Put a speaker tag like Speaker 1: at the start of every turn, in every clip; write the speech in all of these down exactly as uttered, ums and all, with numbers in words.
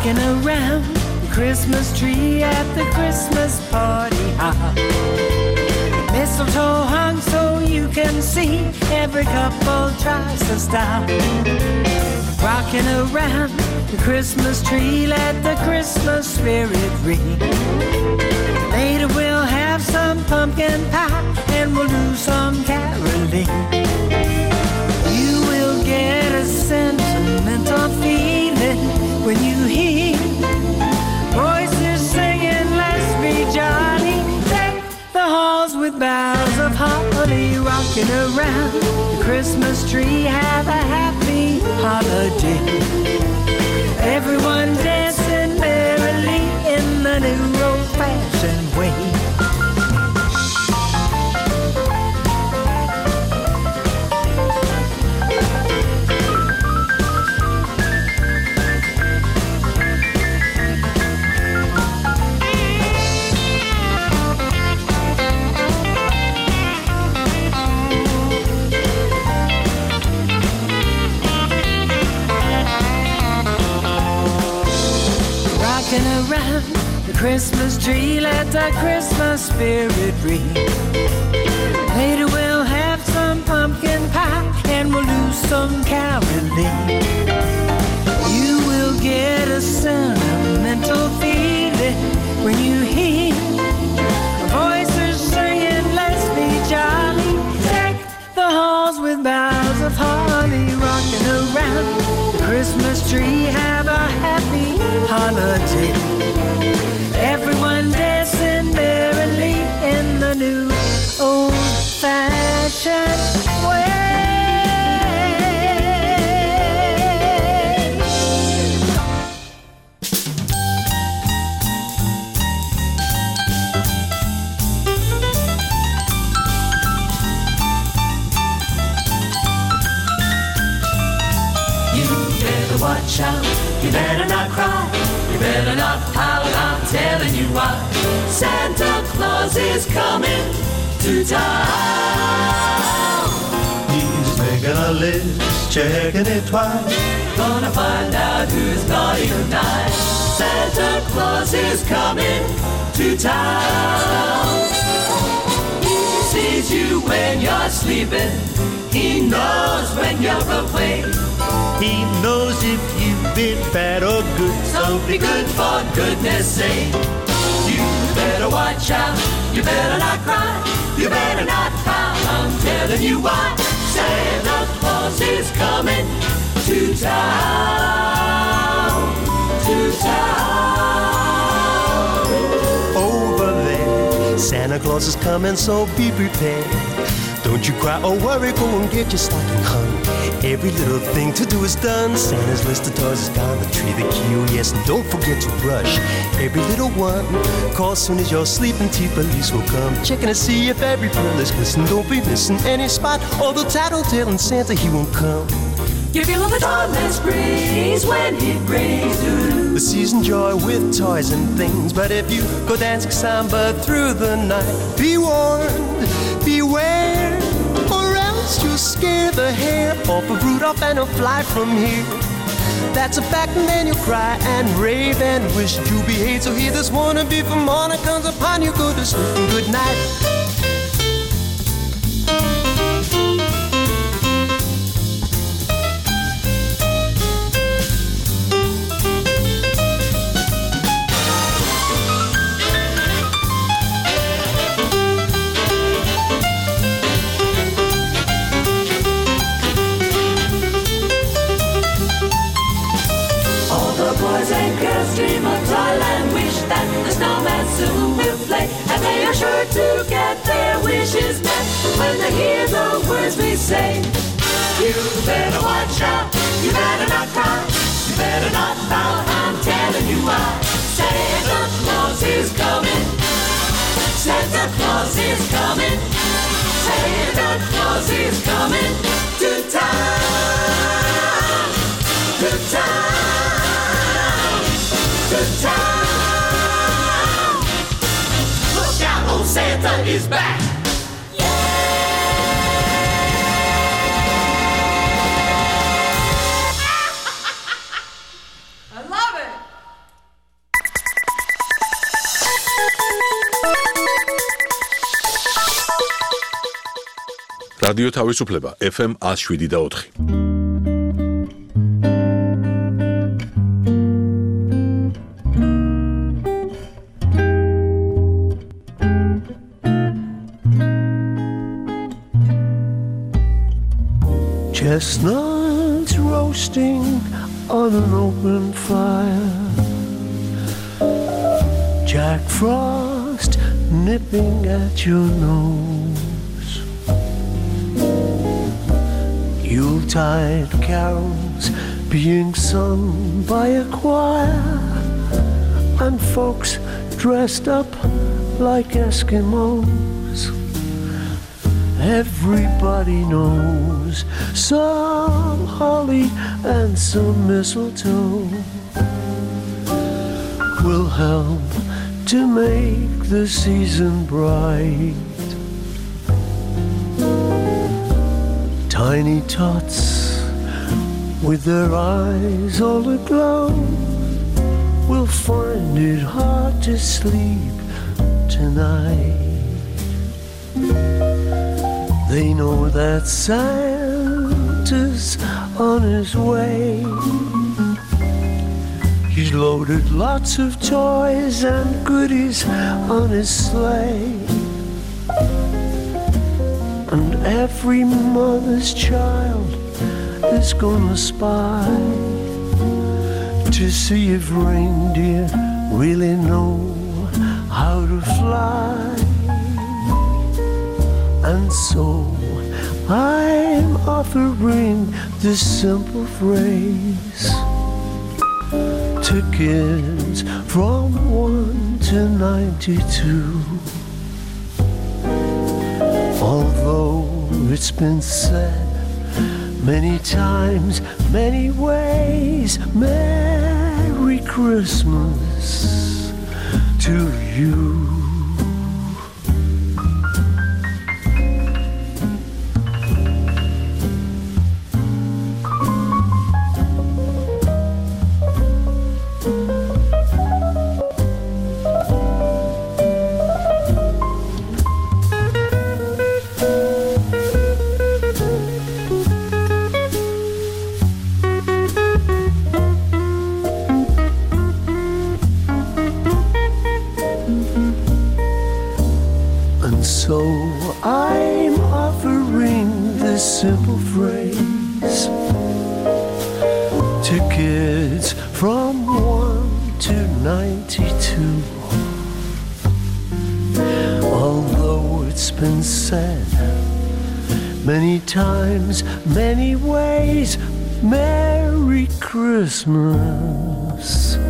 Speaker 1: Rocking around the Christmas tree at the Christmas party hop. Mistletoe hung so you can see, every couple tries to stop. Rocking around the Christmas tree, let the Christmas spirit ring. Later we'll have some pumpkin pie and we'll do some caroling. You will get a sentimental feeling when you hear voices singing, let's be jolly. Deck the halls with boughs of holly. Rocking around the Christmas tree, have a happy holiday. Everyone dancing merrily in the new old-fashioned way. Rocking around the Christmas tree, let the Christmas spirit ring. Later we'll have some pumpkin pie and we'll do some caroling. You will get a sentimental feeling when you hear voices singing, let's be jolly. Deck the halls with boughs of holly. Rocking around the Christmas tree, have a happy holiday. Everyone dancing merrily in the new old-fashioned way.
Speaker 2: You better watch out, you better not cry, you better not pout, I'm telling you why. Santa Claus is coming to town.
Speaker 3: He's making a list, checking it twice.
Speaker 2: Gonna find out who's naughty or nice. Santa Claus is coming to town. He sees you when you're sleeping, he knows when you're awake.
Speaker 3: He knows if you've been bad or good.
Speaker 2: So be good for goodness sake. You better watch out, you better not cry, you better not pout, I'm telling you why. Santa Claus is coming to town, to town.
Speaker 3: Over there, Santa Claus is coming, so be prepared. Don't you cry or worry, go and get your stocking hung. Every little thing to do is done. Santa's list of toys is gone, the tree, the key, oh yes, and don't forget to brush every little one. Call soon as you're sleeping, T police will come, checking to see if every pearl is glistening. Don't be missing any spot, although tattletelling Santa, he won't come.
Speaker 2: You feel the dawnless breeze when he brings you
Speaker 3: the season joy with toys and things. But if you go dancing samba through the night, be warned, beware, or else you'll scare the hair off of Rudolph and he'll fly from here. That's a fact, and then you'll cry and rave and wish you behave. So hear this wannabe from morning comes upon you, go to sleep and good night.
Speaker 2: Dream of toyland, wish that the snowman soon will play, and they are sure to get their wishes met when they hear the words we say. You better watch out, you better not cry, you better not pout, I'm telling you why. Santa Claus is coming, Santa Claus is coming, Santa Claus is coming to town, to town. Good time. Look out, old Santa is back.
Speaker 4: I love it. რადიო თავისუფლება ეფ ემ one oh seven და four.
Speaker 3: Chestnuts roasting on an open fire, Jack Frost nipping at your nose, Yuletide carols being sung by a choir, and folks dressed up like Eskimos. Everybody knows some holly and some mistletoe will help to make the season bright. Tiny tots with their eyes all aglow will find it hard to sleep tonight. They know that Santa's on his way. He's loaded lots of toys and goodies on his sleigh, and every mother's child is gonna spy to see if reindeer really know how to fly. And so I'm offering this simple phrase to kids from one to ninety-two. Although it's been said many times, many ways, Merry Christmas to you. So I'm offering this simple phrase to kids from one to ninety-two. Although it's been said many times, many ways, Merry Christmas,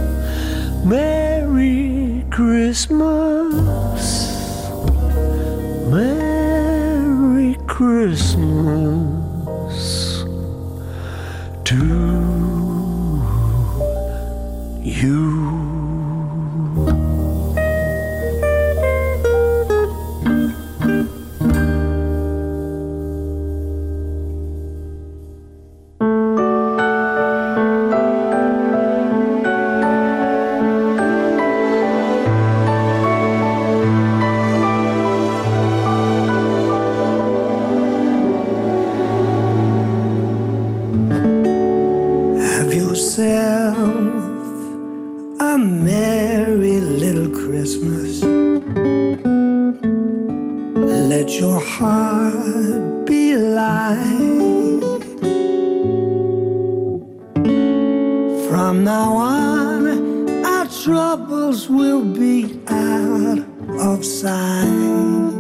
Speaker 3: Merry Christmas, Merry Christmas to you.
Speaker 1: A merry little Christmas. Let your heart be light. From now on, our troubles will be out of sight.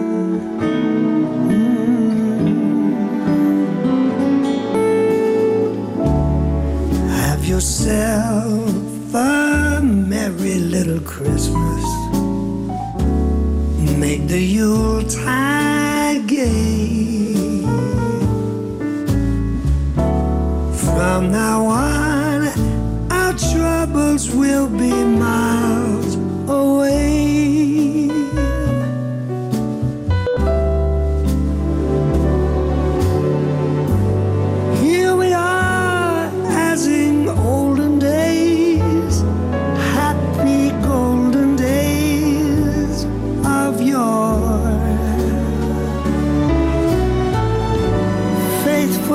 Speaker 1: Have yourself a merry little Christmas. Make the Yuletide gay. From now on, our troubles will be miles away. Here we are, as in olden days, happy golden days of yore.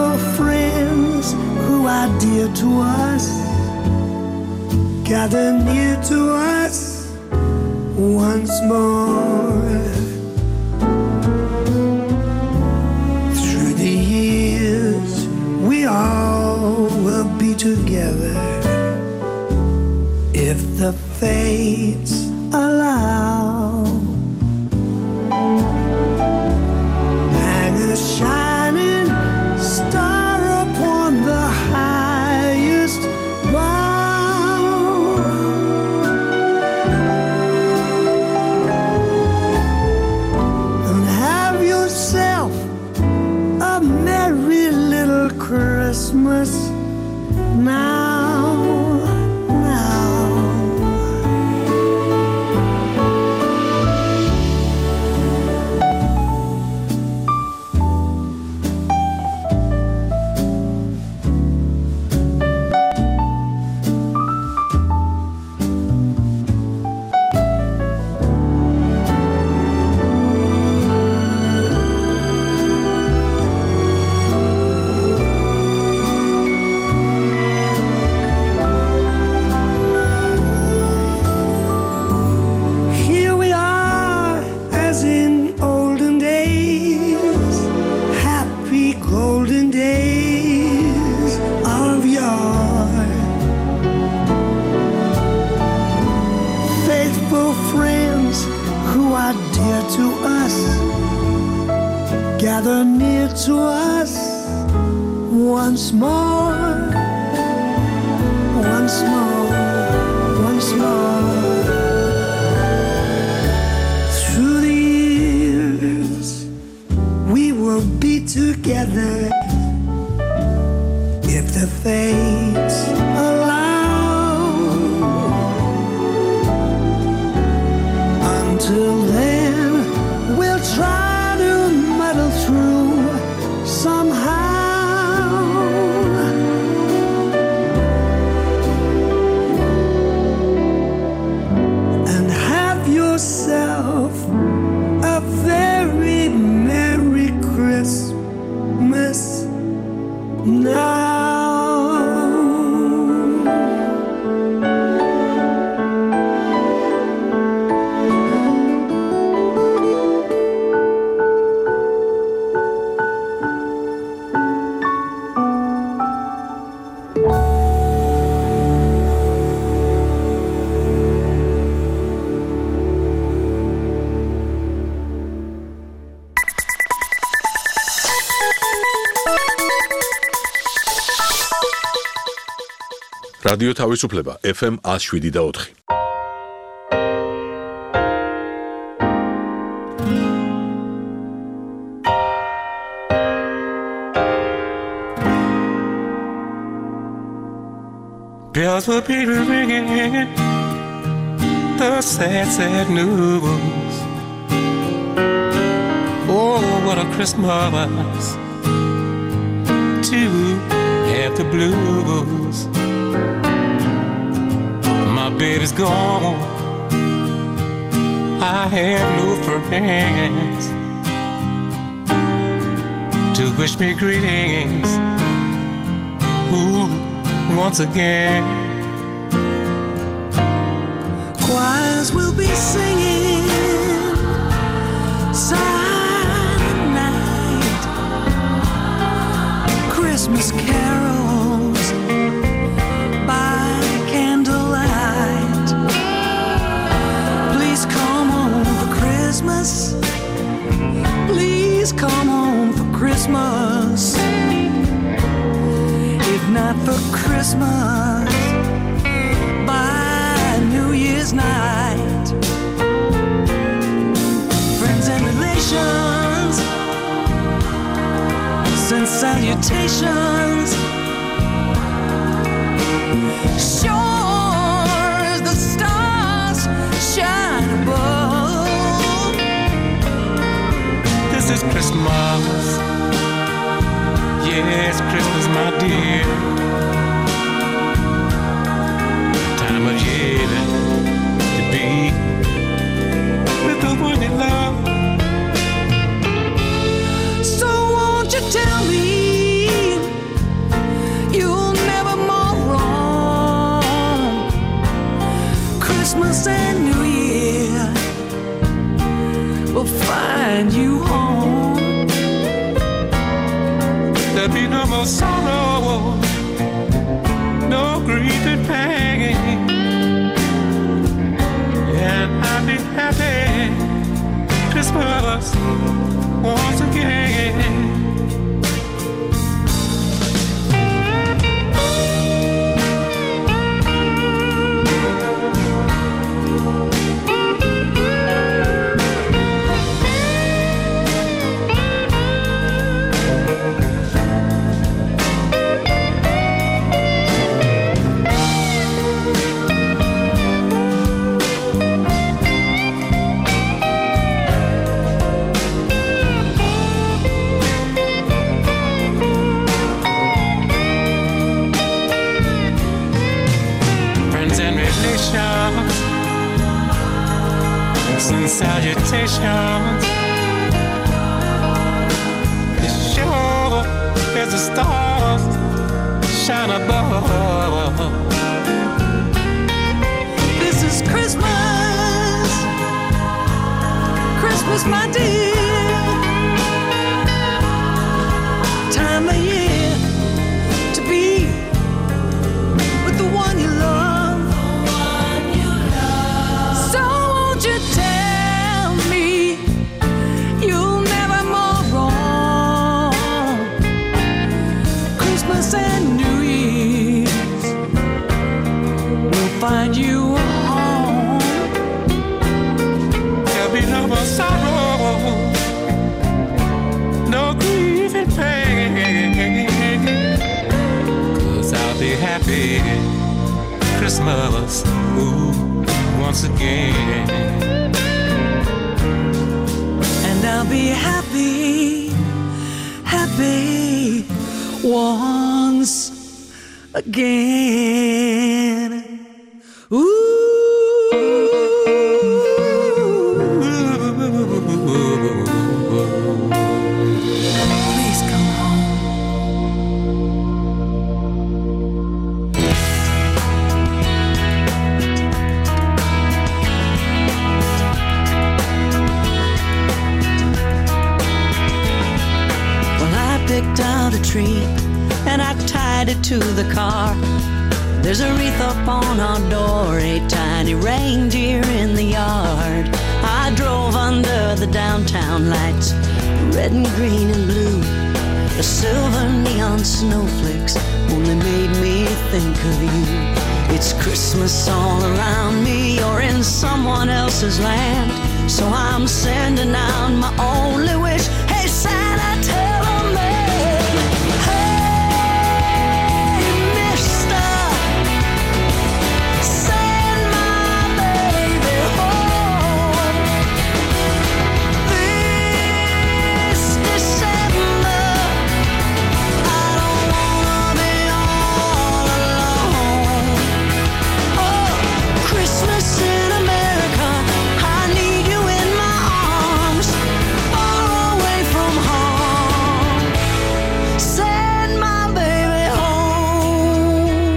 Speaker 1: Faithful friends who are dear to us, gather near to us once more. Through the years, we all will be together if the fates allow. Hang a shining star upon the highest bough, and have yourself a merry little Christmas now. Gather near to us once more, once more, once more. Through the years, we will be together if the fates allow. Until then, we'll try through somehow, and have yourself a very Merry Christmas now.
Speaker 4: რადიო თავისუფლება ეფ ემ one oh seven და four.
Speaker 5: Bells will be ringing the sad, sad news. Oh, what a Christmas to have the blues. My baby's gone, I have no friends to wish me greetings. Ooh, once again.
Speaker 1: Choirs will be singing silent night, Christmas carols by candlelight. Please come home for Christmas, please come home for Christmas. If not for Christmas, by New Year's night. Friends and relations send salutations. Sure as the stars shine above,
Speaker 5: this is Christmas. Yes, Christmas, my dear. Time of year to be with the one you love.
Speaker 1: So won't you tell me
Speaker 5: There'll be no more sorrow, no grief and pain. And I'll be happy Christmas once again. And salutations. It's sure as the stars shine above.
Speaker 1: This is Christmas, Christmas, my dear. Time of year to be with the one you love. And New Year's will find you home.
Speaker 5: There'll be no more sorrow, no grief and pain. 'Cause I'll be happy Christmas, ooh, once again.
Speaker 1: And I'll be happy, happy once again. Ooh. Please come home. Well, I picked out a tree and I tied it to the car. There's a wreath up on our door, a tiny reindeer in the yard. I drove under the downtown lights, red and green and blue. The silver neon snowflakes only made me think of you. It's Christmas all around me, you're in someone else's land. So I'm sending out my only wish. Hey Santa, tell them man, hey mister, send my baby home this December. I don't wanna be all alone. Oh, Christmas in America, I need you in my arms, far away from home. Send my baby home.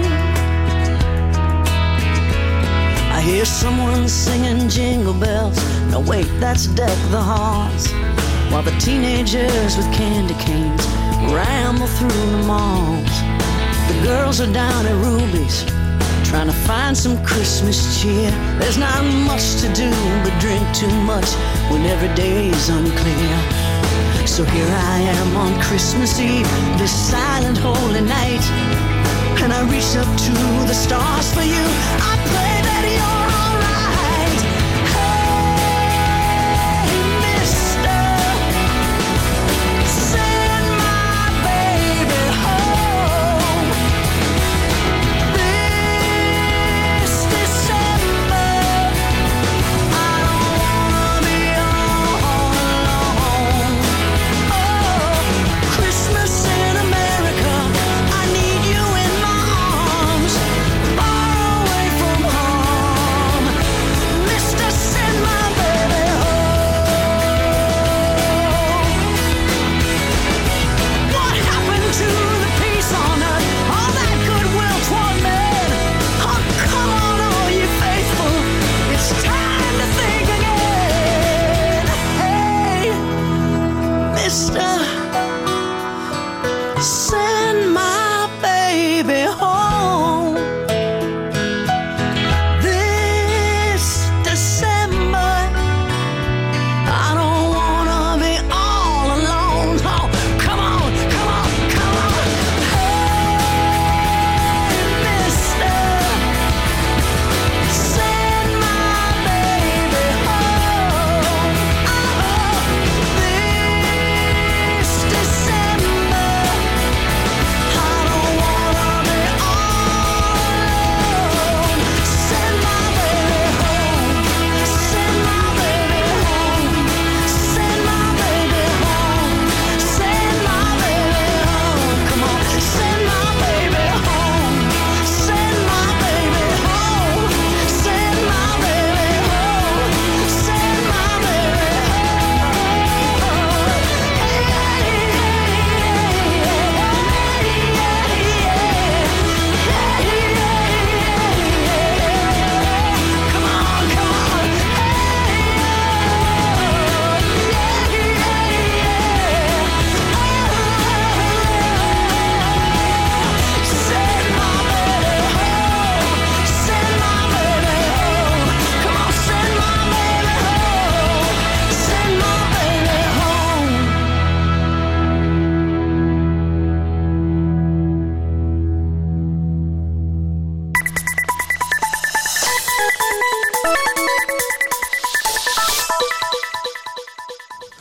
Speaker 1: I hear someone singing jingle bells. No wait, that's Deck the Halls. While the teenagers with candy canes ramble through the malls. The girls are down at Ruby's, trying to find some Christmas cheer. There's not much to do but drink too much when every day's unclear. So here I am on Christmas Eve, this silent holy night, and I reach up to the stars for you. I pray that you're alright. Hey mister, send my baby home this December. I don't wanna be all alone. Oh, Christmas in America, I need you in my arms, far away from home.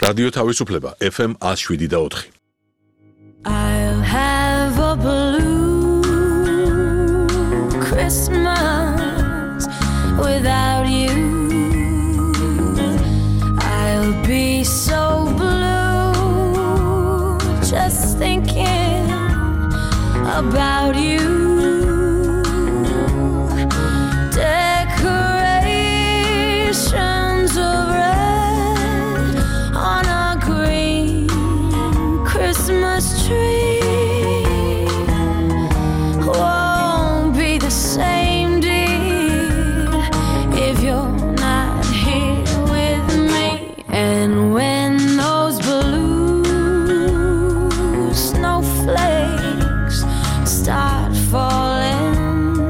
Speaker 4: რადიო თავისუფლება F M one oh seven და four.
Speaker 1: I'll have a blue Christmas without you. I'll be so blue just thinking about you. Decorations of red on a green Christmas tree won't be the same, dear, if you're not here with me. And when those blue snowflakes start falling,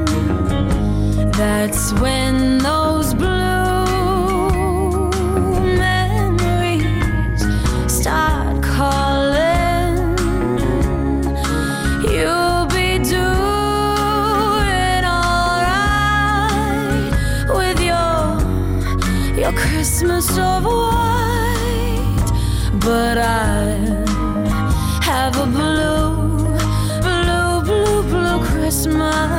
Speaker 1: that's when those blue memories start calling. You'll be doing alright with your your Christmas of white, but I have a blue, blue, blue, blue Christmas.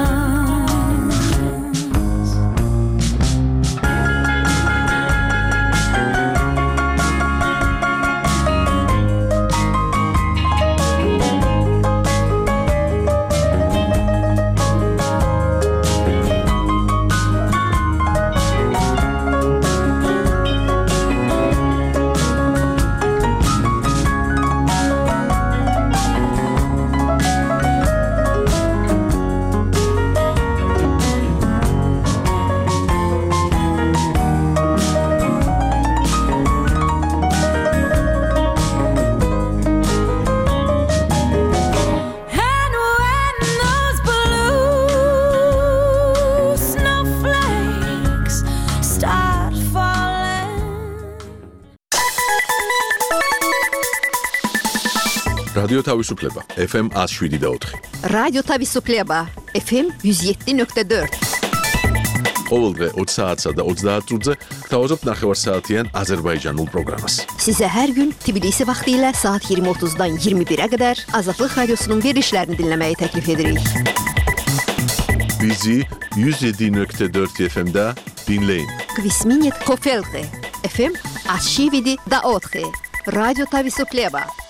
Speaker 1: And when those blue snowflakes start falling.
Speaker 4: რადიო თავისუფლება F M one oh seven და four.
Speaker 6: რადიო თავისუფლება F M one oh seven nuqta four.
Speaker 4: ყოველ დღე twenty საათსა და thirty წუთზე გთავაზობთ ნახევარსაათიან აზერბაიჯანულ პროგრამას.
Speaker 6: Size her gün Tbilisi vaxtilə saat yirmi otuzdan iyirmi birə qədər Azadlıq Radiosunun verilişlərini dinləməyi təklif edirik.
Speaker 4: Bizi one oh seven nuqta four F M-də dinləyin.
Speaker 6: Kvisminit Kofelqi F M one oh seven da four. Radyo Tavisupljeba